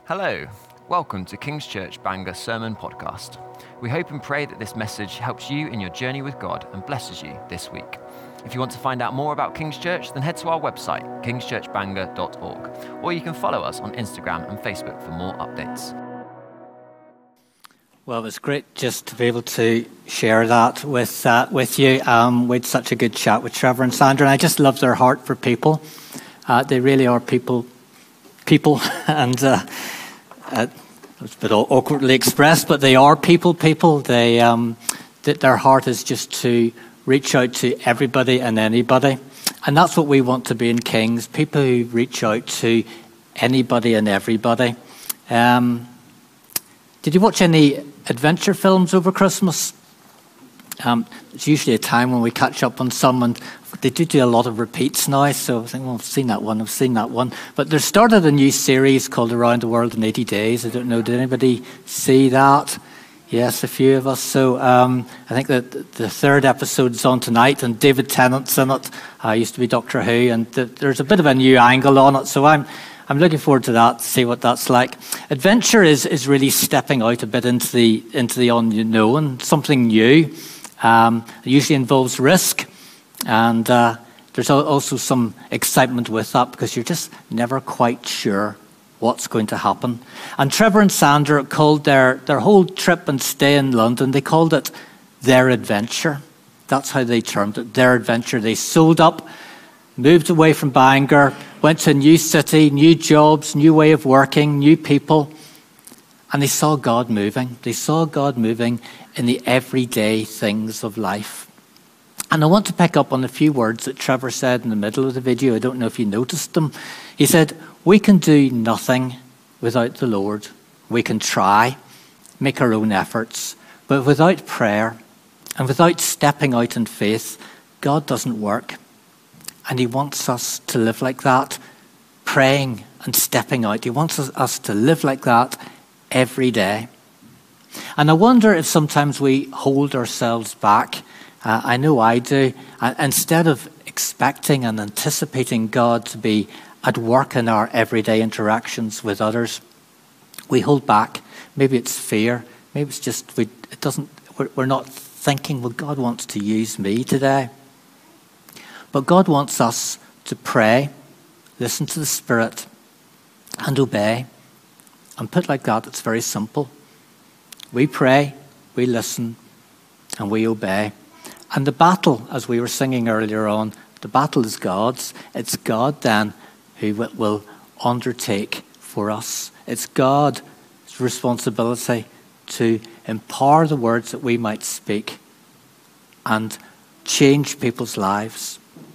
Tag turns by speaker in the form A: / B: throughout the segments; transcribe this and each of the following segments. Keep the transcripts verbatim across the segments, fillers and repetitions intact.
A: Hello, welcome to King's Church Bangor Sermon Podcast. We hope and pray that this message helps you in your journey with God and blesses you this week. If you want to find out more about King's Church, then head to our website, kings church bangor dot org, or you can follow us on Instagram and Facebook for more updates.
B: Well, it was great just to be able to share that with uh, with you. Um, we had such a good chat with Trevor and Sandra, and I just love their heart for people. Uh, they really are people, people, and uh, uh, it was a bit awkwardly expressed, but they are people, people. They um, that their heart is just to reach out to everybody and anybody, and that's what we want to be in Kings. People who reach out to anybody and everybody. Um, Did you watch any adventure films over Christmas? Um, it's usually a time when we catch up on some, and they do do a lot of repeats now, so I think, well, I've seen that one, I've seen that one. But they've started a new series called Around the World in eighty days. I don't know, did anybody see that? Yes, a few of us. So um, I think that the third episode's on tonight, and David Tennant's in it. I uh, used to be Doctor Who, and th- there's a bit of a new angle on it, so I'm I'm looking forward to that, to see what that's like. Adventure is is really stepping out a bit into the into the unknown, something new. Um, it usually involves risk, and uh, there's also some excitement with that because you're just never quite sure what's going to happen. And Trevor and Sandra called their their whole trip and stay in London, they called it their adventure. That's how they termed it, their adventure. They sold up, moved away from Bangor, went to a new city, new jobs, new way of working, new people, and they saw God moving. They saw God moving in the everyday things of life. And I want to pick up on a few words that Trevor said in the middle of the video. I don't know if you noticed them. He said, we can do nothing without the Lord. We can try, make our own efforts, but without prayer and without stepping out in faith, God doesn't work. And he wants us to live like that, praying and stepping out. He wants us to live like that every day. And I wonder if sometimes we hold ourselves back. Uh, I know I do. Uh, instead of expecting and anticipating God to be at work in our everyday interactions with others, we hold back. Maybe it's fear. Maybe it's just we, it doesn't. We're, we're not thinking, well, God wants to use me today. But God wants us to pray, listen to the Spirit, and obey. And put like that, it's very simple. We pray, we listen, and we obey. And the battle, as we were singing earlier on, the battle is God's. It's God then who will undertake for us. It's God's responsibility to empower the words that we might speak and change people's lives.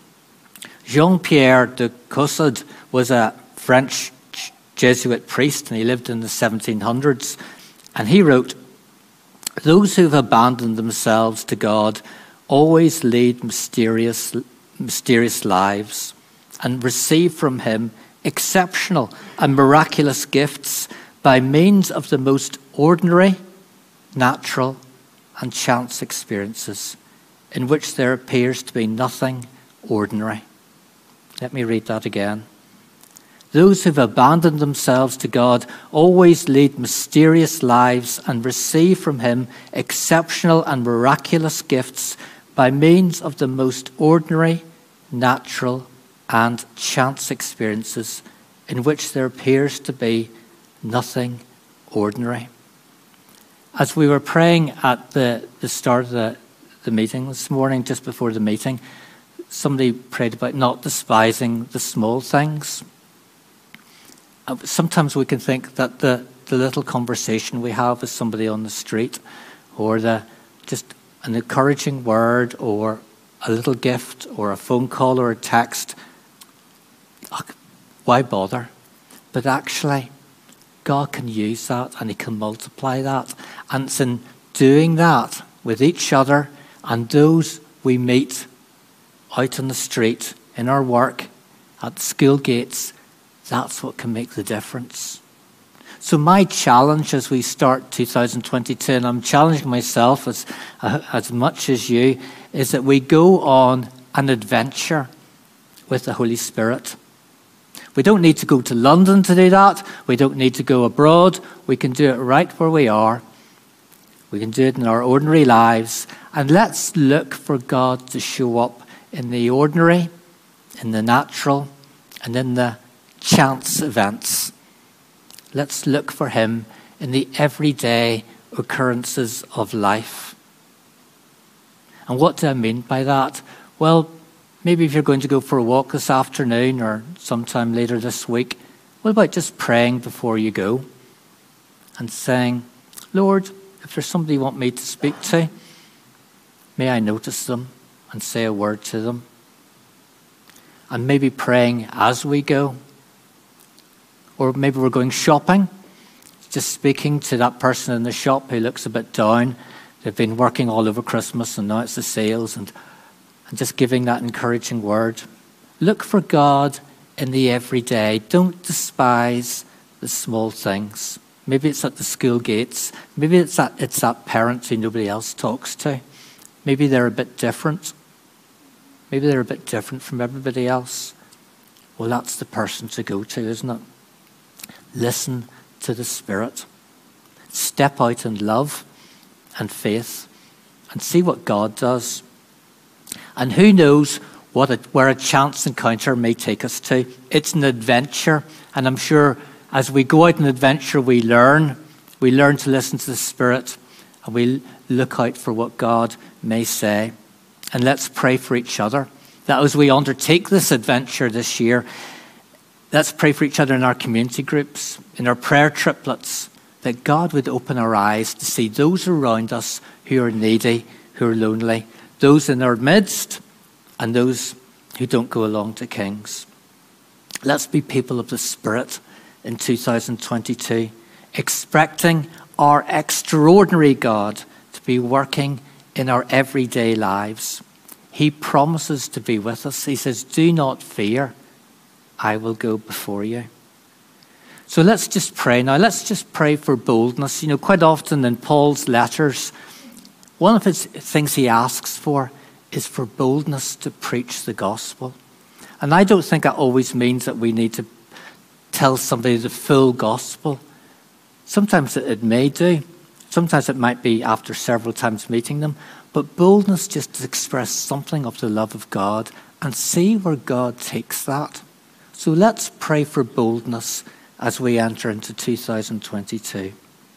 B: Jean-Pierre de Caussade was a French Jesuit priest, and he lived in the seventeen hundreds. And he wrote, those who have abandoned themselves to God always lead mysterious, mysterious lives and receive from him exceptional and miraculous gifts by means of the most ordinary, natural, and chance experiences in which there appears to be nothing ordinary. Let me read that again. Those who've abandoned themselves to God always lead mysterious lives and receive from him exceptional and miraculous gifts by means of the most ordinary, natural, and chance experiences in which there appears to be nothing ordinary. As we were praying at the, the start of the, the meeting this morning, just before the meeting, somebody prayed about not despising the small things. Sometimes we can think that the, the little conversation we have with somebody on the street, or the just an encouraging word, or a little gift, or a phone call, or a text, why bother? But actually, God can use that, and he can multiply that. And it's in doing that with each other and those we meet out on the street, in our work, at the school gates, that's what can make the difference. So my challenge as we start two thousand twenty-two, and I'm challenging myself as, uh, as much as you, is that we go on an adventure with the Holy Spirit. We don't need to go to London to do that. We don't need to go abroad. We can do it right where we are. We can do it in our ordinary lives. And let's look for God to show up in the ordinary, in the natural, and in the chance events. Let's look for him in the everyday occurrences of life. And what do I mean by that? Well, maybe if you're going to go for a walk this afternoon or sometime later this week, what about just praying before you go and saying, Lord, if there's somebody you want me to speak to, may I notice them and say a word to them? And maybe praying as we go. Or maybe we're going shopping, just speaking to that person in the shop who looks a bit down. They've been working all over Christmas and now it's the sales, and, and just giving that encouraging word. Look for God in the everyday. Don't despise the small things. Maybe it's at the school gates. Maybe it's that, it's that parent who nobody else talks to. Maybe they're a bit different. Maybe they're a bit different from everybody else. Well, that's the person to go to, isn't it? Listen to the Spirit. Step out in love and faith and see what God does. And who knows what a, where a chance encounter may take us to. It's an adventure, and I'm sure as we go out on adventure, we learn. We learn to listen to the Spirit, and we look out for what God may say. And let's pray for each other, that as we undertake this adventure this year, let's pray for each other in our community groups, in our prayer triplets, that God would open our eyes to see those around us who are needy, who are lonely, those in our midst, and those who don't go along to Kings. Let's be people of the Spirit in two thousand twenty-two, expecting our extraordinary God to be working in our everyday lives. He promises to be with us. He says, do not fear. I will go before you. So let's just pray now. Let's just pray for boldness. You know, quite often in Paul's letters, one of his things he asks for is for boldness to preach the gospel. And I don't think that always means that we need to tell somebody the full gospel. Sometimes it may do. Sometimes it might be after several times meeting them. But boldness just to express something of the love of God and see where God takes that. So let's pray for boldness as we enter into two thousand twenty-two.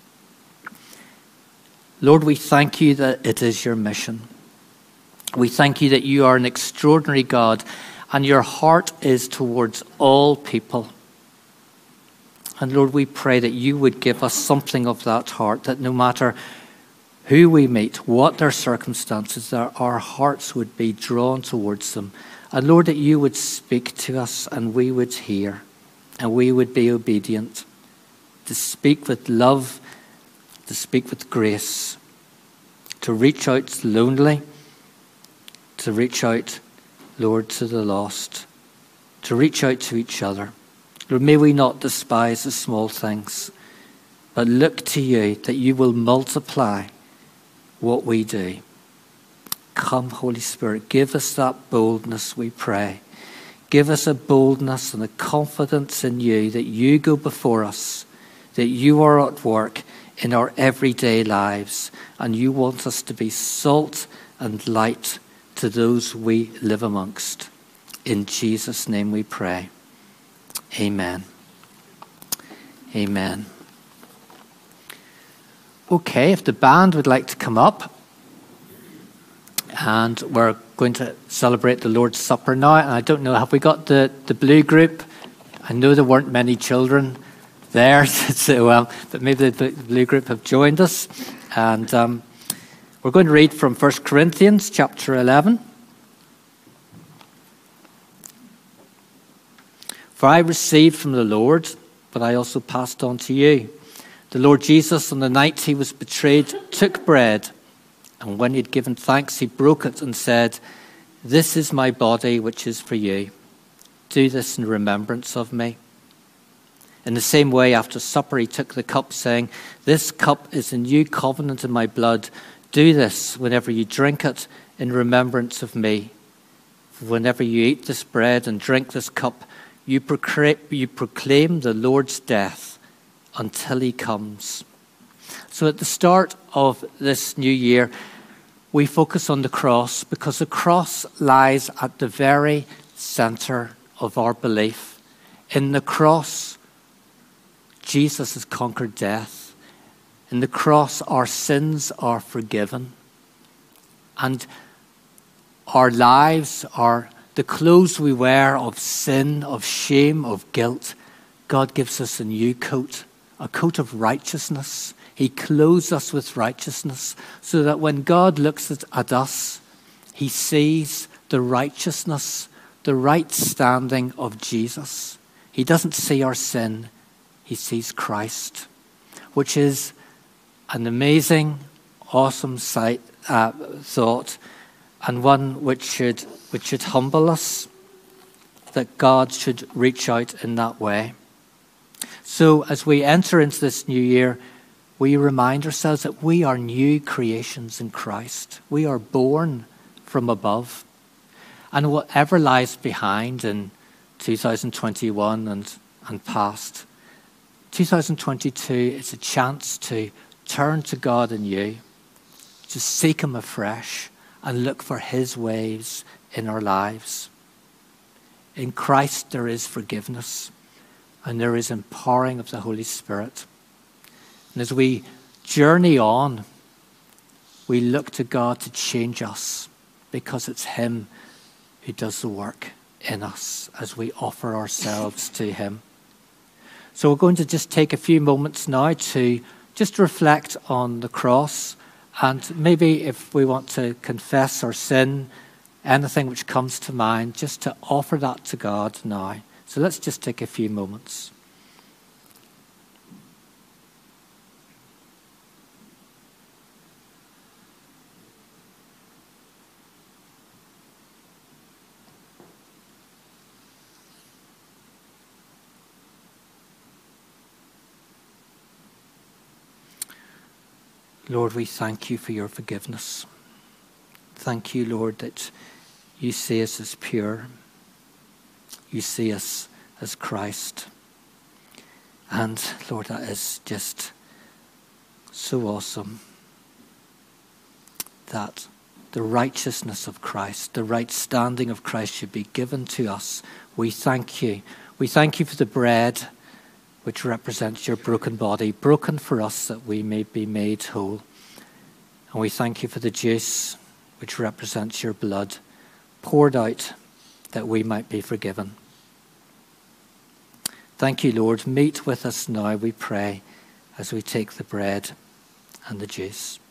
B: Lord, we thank you that it is your mission. We thank you that you are an extraordinary God and your heart is towards all people. And Lord, we pray that you would give us something of that heart, that no matter who we meet, what their circumstances are, our hearts would be drawn towards them. And Lord, that you would speak to us and we would hear and we would be obedient to speak with love, to speak with grace, to reach out to the lonely, to reach out, Lord, to the lost, to reach out to each other. Lord, may we not despise the small things, but look to you that you will multiply what we do. Come, Holy Spirit, give us that boldness, we pray. Give us a boldness and a confidence in you that you go before us, that you are at work in our everyday lives, and you want us to be salt and light to those we live amongst. In Jesus' name we pray. Amen. Amen. Okay, if the band would like to come up, and we're going to celebrate the Lord's Supper now. And I don't know, have we got the, the blue group? I know there weren't many children there, so um, but maybe the blue group have joined us. And um, we're going to read from First Corinthians chapter eleven. For I received from the Lord, but I also passed on to you. The Lord Jesus, on the night he was betrayed, took bread, and when he had given thanks, he broke it and said, "This is my body, which is for you. Do this in remembrance of me." In the same way, after supper, he took the cup, saying, "This cup is a new covenant in my blood. Do this whenever you drink it in remembrance of me. For whenever you eat this bread and drink this cup, you proclaim, you proclaim the Lord's death until he comes. So at the start of this new year, we focus on the cross because the cross lies at the very center of our belief. In the cross, Jesus has conquered death. In the cross, our sins are forgiven. And our lives are the clothes we wear of sin, of shame, of guilt. God gives us a new coat, a coat of righteousness. He clothes us with righteousness so that when God looks at, at us, he sees the righteousness, the right standing of Jesus. He doesn't see our sin, he sees Christ, which is an amazing, awesome sight, uh, thought, and one which should, which should humble us, that God should reach out in that way. So as we enter into this new year, we remind ourselves that we are new creations in Christ. We are born from above. And whatever lies behind in two thousand twenty-one and, and past, two thousand twenty-two is a chance to turn to God anew, to seek him afresh and look for his ways in our lives. In Christ there is forgiveness and there is empowering of the Holy Spirit. And as we journey on, we look to God to change us because it's him who does the work in us as we offer ourselves to him. So we're going to just take a few moments now to just reflect on the cross, and maybe if we want to confess our sin, anything which comes to mind, just to offer that to God now. So let's just take a few moments. Lord, we thank you for your forgiveness. Thank you, Lord, that you see us as pure. You see us as Christ. And Lord, that is just so awesome that the righteousness of Christ, the right standing of Christ should be given to us. We thank you. We thank you for the bread which represents your broken body, broken for us that we may be made whole. And we thank you for the juice, which represents your blood, poured out that we might be forgiven. Thank you, Lord. Meet with us now, we pray, as we take the bread and the juice.